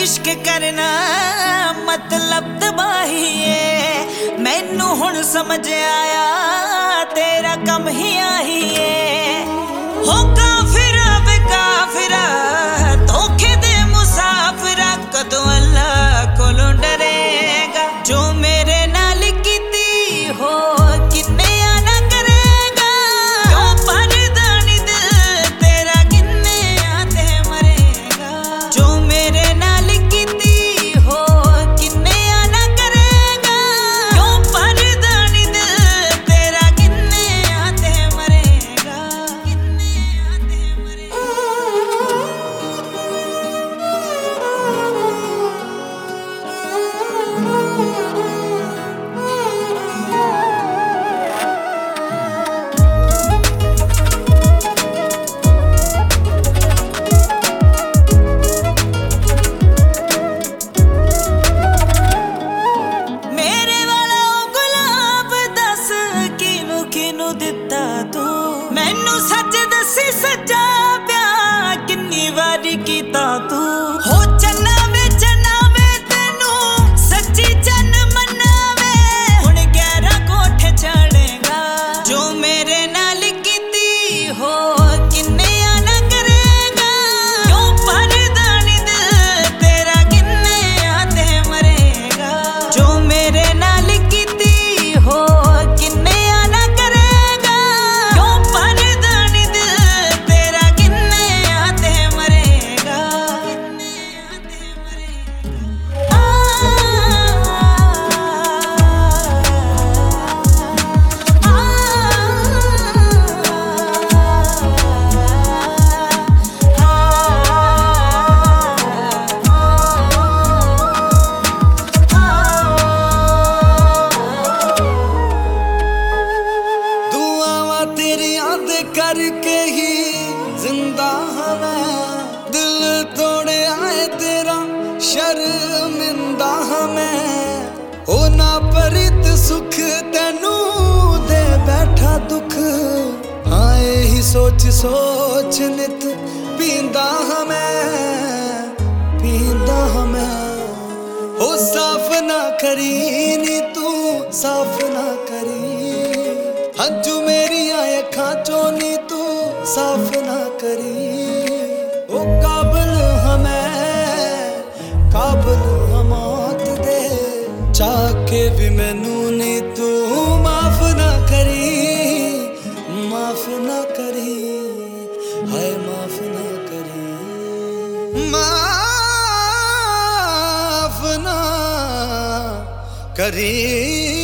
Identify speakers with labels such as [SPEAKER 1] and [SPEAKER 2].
[SPEAKER 1] इश्क करना मतलब तबाही है। मैनू हुण समझ आया तेरा कम ही आही है। हो काफिरा बेकाफिरा धोखे दे मुसाफिरा कदों अल्लाह कोलों डरेगा। जो मेरे नाल कीती हो किन्ने आना करेगा। क्यों भरदा नी दिल तेरा किन्ने आते मरेगा। जो मेरे नाल कीती हो किन्ने आना करेगा। क्यों भरदा नी दिल तेरा किन्ने आते मरेगा। किन्ने आते मरेगा। मेरे वाला ओ गुलाब दस किनू किनू दिता तू। मैनू सच दसी सच्चा प्यार किन्नी वारी कीता तू। हो चन्ना वे तेनू सच्ची चन मनावे। हुण 11 कोठे चढ़ेगा। जो मेरे नाल कीती हो किन्ने आना करेगा। क्यों भरदा नी दिल तेरा किन्ने आते मरेगा। जो मेरे नाल कीती हो किन्ने आना करेगा। क्यों भरदा नी दिल तेरा किन्ने आते मरेगा। किन्ने आते मरेगा। दुआवां तेरियां दे करके ही जिंदा हां मैं। दिल तोड़े आए तेरा शर्मिंदा हां मैं। ओ ना परित सुख तेनू दे बैठा दुख। आए ही सोच सोच नित पींदा हां मैं। पींदा हां मैं। ओ साफ ना करी नी तू साफ ना करी। हंजू मेरिया अखां चों नी तू साफ ना करी। ओ काबल हां मैं काबल हां मौत दे। चाके भी मैनू नी तू माफ ना करी। माफ ना करी हाय माफ ना करी। माफ ना करी।